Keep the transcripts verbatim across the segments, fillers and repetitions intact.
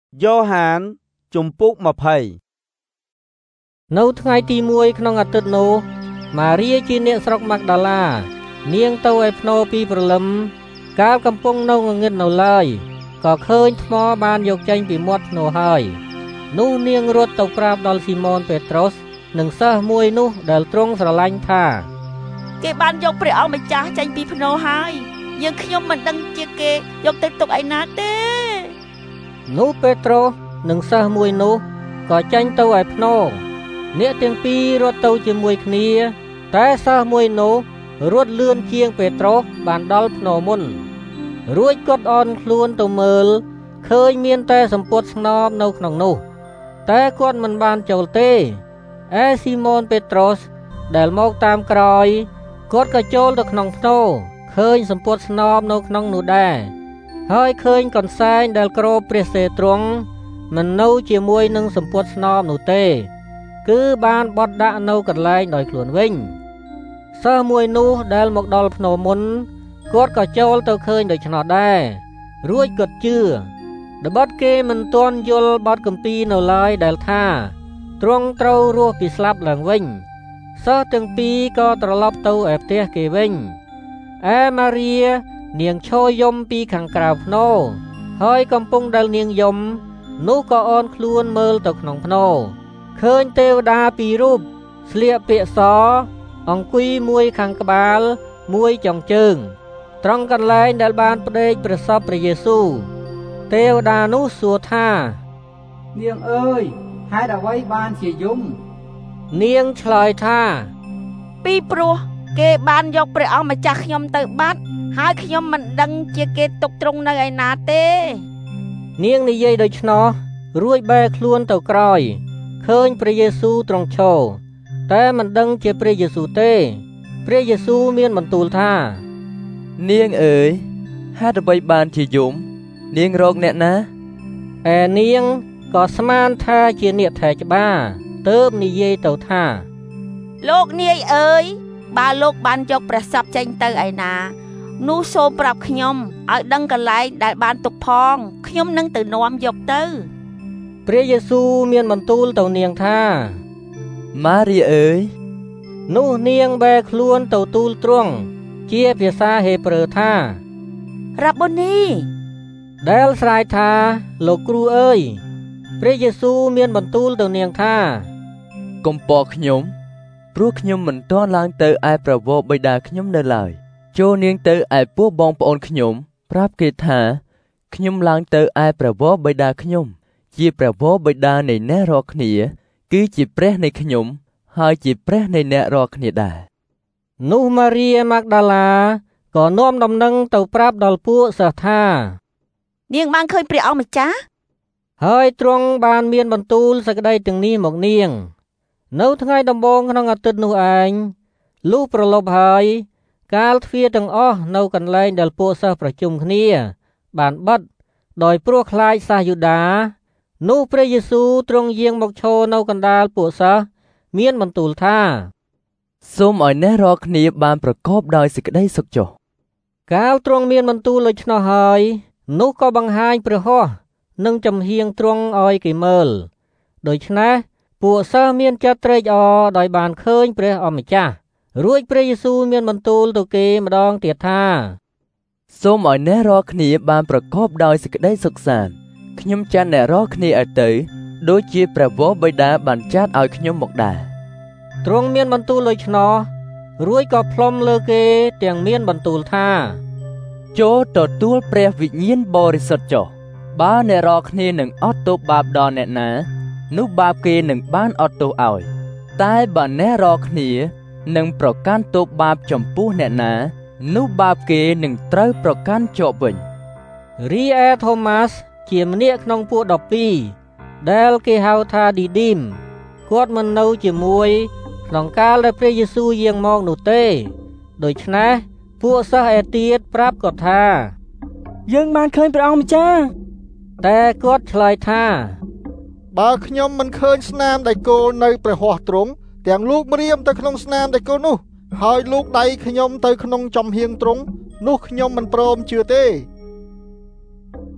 Johann ជំពូកยี่สิบនៅថ្ងៃទីមួយក្នុងអាទិត្យនោះម៉ារីជាអ្នកស្រុកម៉ាក់ដាឡានាងទៅឯភ្នោពីព្រលឹមកាលកំពុងនៅងងឹតនៅឡើយក៏ឃើញថ្មបានយកចេញពីមាត់ភ្នោហើយនោះនាងរត់ទៅប្រាប់ដល់ស៊ីម៉ូនពេត្រុសនិងសិស្សមួយនោះដែលទ្រង់ស្រឡាញ់ថាគេបានយកព្រះអង្គម្ចាស់ចេញពីភ្នោហើយយើងខ្ញុំមិនដឹងជាគេយកទៅទុកឯណាទេនោះពេត្រុសនិងសិស្សមួយនោះក៏ចេញទៅឯភ្នោអ្នកទាំងពីររត់ទៅជាមួយគ្នាតែសិស្សមួយនោះរត់លឿនជាងពេត្រុសបានដល់ភ្នោមុនរួចគាត់អន់ខ្លួនទៅមើលឃើញមានតែសំពត់ស្នំនៅក្នុងនោះតែគាត់មិនបានចូលទេឯស៊ីម៉ូនពេត្រុសដែលមកតាមក្រោយគាត់ក៏ចូលទៅក្នុងភ្នោឃើញសំពត់ស្នំនៅក្នុងនោះដែរហើយឃើញកន្សែងដែលគ្របព្រះសេទ្រង់មិននៅជាមួយនឹងសំពត់ស្នំនោះទេគឺបានបត់ដាក់នៅកន្លែងដោយខ្លួនវិញសិស្សមួយនោះដែលមកដល់ភ្នោមុនគាត់ក៏ចូលទៅឃើញដូច្នោះដែររួចគាត់ជឿត្បិតគេមិនទាន់យល់បទគម្ពីរនៅឡើយដែលថាទ្រង់ត្រូវរស់ពីស្លាប់ឡើងវិញសិស្សទាំងពីរក៏ត្រឡប់ទៅឯផ្ទះគេវិញឯម៉ារីនាងឈរយំពីខាងក្រៅភ្នោហើយកំពុងដែលនាងយំនោះក៏អន់ខ្លួនមើលទៅក្នុងភ្នោឃើញទេវតាពីររូបស្លៀកពាក់សអង្គុយមួយខាងក្បាលមួយចុងជើងត្រង់កន្លែងដែលបានផ្ដេកព្រះសពព្រះយេស៊ូវទេវតានោះសួរថានាងអើយហេតុអ្វីបានជាយំនាងឆ្លើយថាពីព្រោះគេបានយកព្រះអង្គម្ចាស់ខ្ញុំទៅបាត់ហើយខ្ញុំមិនដឹងជាគេទុកទ្រង់នៅឯណាទេនាងនិយាយដូច្នោះរួចបែរខ្លួនទៅក្រោយឃើញព្រះយេស៊ូវទ្រង់ឈរតែមិនដឹងជាព្រះយេស៊ូវទេព្រះយេស៊ូវមានបន្ទូលថានាងអើយហេតុអ្វីបានជាយំនាងរកអ្នកណាឯនាងក៏ស្មានថាជាអ្នកថែច្បារទើបនិយាយទៅថាលោកនាយអើយបើលោកបានយកព្រះសពចេញទៅឯណានោះសូមប្រាប់ខ្ញុំឲ្យដឹងកន្លែងដែលបានទុកផងខ្ញុំនឹងទៅនាំយកទៅព្រះយេស៊ូវមានបន្ទូលទៅនាងថាម៉ារីអើយនោះនាងបែរខ្លួនទៅទូលទ្រង់ជាភាសាហេប្រឺថារ៉ាប៊ូនីដែលស្រែកថាលោកគ្រូអើយព្រះយេស៊ូវមានបន្ទូលទៅនាងថាកុំពរខ្ញុំព្រោះខ្ញុំមិនទាន់ឡើងទៅឯប្រវោបិតាខ្ញុំនៅឡើយចូលនាងទៅឯពួកបងប្អូនខ្ញុំប្រាប់គេថាខ្ញុំឡើងទៅឯប្រវោបិតាខ្ញុំជាប្រវោបិតានៃអ្នករាល់គ្នាគឺជាព្រះនៃខ្ញុំហើយជាព្រះនៃអ្នករាល់គ្នាដែរនោះម៉ារីម៉ាក់ដាឡាក៏នាំដំណឹងទៅប្រាប់ដល់ពួកសិស្សថានាងបានឃើញព្រះអង្គម្ចាស់ហើយទ្រង់បានមានបន្ទូលសេចក្តីទាំងនេះមកនាងនៅថ្ងៃដំបូងក្នុងអាទិត្យនោះឯងលុះប្រលប់ហើយកាលទ្វារទាំងអស់នៅកន្លែងដែលពួកសិស្សប្រជុំគ្នាបានបិទដោយព្រោះខ្លាចសាសយូដានោះព្រះយេស៊ូវទ្រង់យាងមកឈរនៅកណ្ដាលពួកសិស្សមានបន្ទូលថាសូមឲ្យអ្នករាល់គ្នាបានប្រកបដោយសេចក្តីសុខចុះកាលទ្រង់មានបន្ទូលដូច្នោះហើយនោះក៏បង្ហាញព្រះហស្ថនិងចំហៀងទ្រង់ឲ្យគេមើលដូច្នេះពួកសិស្សមានចិត្តត្រេកអរដោយបានឃើញព្រះអម្ចាស់រួចព្រះយេស៊ូវមានបន្ទូលទៅគេម្ដងទៀតថាសូមឲ្យអ្នករាល់គ្នាបានប្រកបដោយសេចក្តីសុខសាន្តខ្ញុំចាត់អ្នករាល់គ្នាឲ្យទៅដូចជាព្រះវរបិតាបានចាត់ឲ្យខ្ញុំមកដែរទ្រង់មានបន្ទូលដូច្នោះរួចក៏ផ្លុំលើគេទាំងមានបន្ទូលថាចូលទទួលព្រះវិញ្ញាណបរិសុទ្ធចុះបើអ្នករាល់គ្នានឹងអត់ទោសបាបដល់អ្នកណានោះបាបគេនឹងបានអត់ទោសឲ្យតែបើអ្នករាល់គ្នានឹងប្រកាន់ទោសបាបចំពោះអ្នកណានោះបាបគេនឹងត្រូវប្រកាន់ជាប់វិញរីឯថូម៉ាសជាម្នាក់ក្នុងពួកដប់ពីរដែលគេហៅថាឌីឌីមគាត់មិននៅជាមួយក្នុងកាលដែលព្រះយេស៊ូវយាងមកនោះទេដូច្នេះពួកសិស្សឯទៀតប្រាប់គាត់ថាយើងបានឃើញព្រះអង្គម្ចាស់តែគាត់ឆ្លើយថាបើខ្ញុំមិនឃើញស្នាមដៃគោលនៅព្រះហស្ថទ្រង់ទាំងលោកម្រាមទៅក្នុងស្នាមដៃគោលនោះហើយលោកដៃខ្ញុំទៅក្នុងចំហៀងទ្រង់នោះខ្ញុំមិនព្រមជឿទេ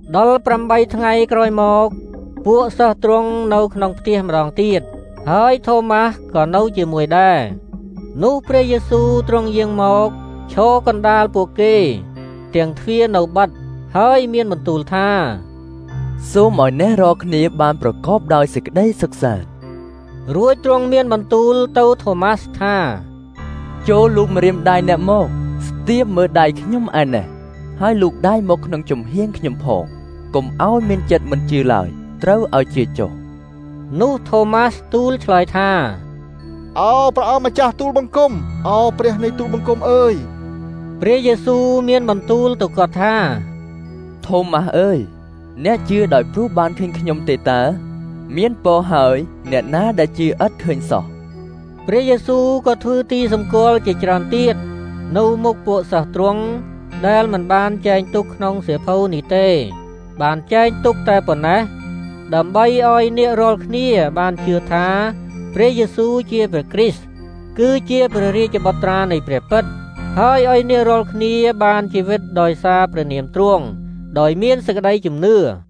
ដល់ប្រាំបីថ្ងៃក្រោយមកពួកសិស្សទ្រង់នៅក្នុងផ្ទះម្ដងទៀតហើយថូម៉ាស់ក៏នៅជាមួយដែរនោះព្រះយេស៊ូវទ្រង់យាងមកឈរកណ្ដាលពួកគេទាំងទ្វារនៅបិទហើយមានបន្ទូលថាសូមឲ្យអ្នករាល់គ្នាបានប្រកបដោយសេចក្តីសុខសាន្តរួចទ្រង់មានបន្ទូលទៅថូម៉ាស់ថាចូលលូកម្រាមដៃអ្នកមកស្ទាបមើលដៃខ្ញុំឯណេះហើយលូកដៃមកក្នុងជំហានខ្ញុំផងកុំឲ្យមានចិត្តមិនជឿឡើយត្រូវឲ្យជឿចុះនោះថូម៉ាស់ទូលឆ្លើយថាអោព្រះអង្គម្ចាស់ទូលបង្គំអោព្រះនៃទូលបង្គំអើយព្រះយេស៊ូវមានបន្ទូលទៅគាត់ថាថូម៉ាស់អើយអ្នកជឿដោយព្រោះបានឃើញខ្ញុំទេតើមានពរហើយអ្នកណាដែលជឿឥតឃើញសោះព្រះយេស៊ូវក៏ធ្វើទីសម្គាល់ជាច្រើនទៀតនៅមុខពួកសិស្សទ្រង់ដែលមិនបានចែងទុកក្នុងសៀវភៅនេះទេបានចែងទុកតែប៉ុណ្ណេះដើម្បីឲ្យអ្នករាល់គ្នាបានជឿថាព្រះយេស៊ូវជាព្រះគ្រីស្ទគឺជាព្រះរាជបុត្រានៃព្រះពិតហើយឲ្យអ្នករាល់គ្នាបានជីវិតដោយសារព្រះនាមទ្រង់ដោយមានសេចក្តីជំនឿ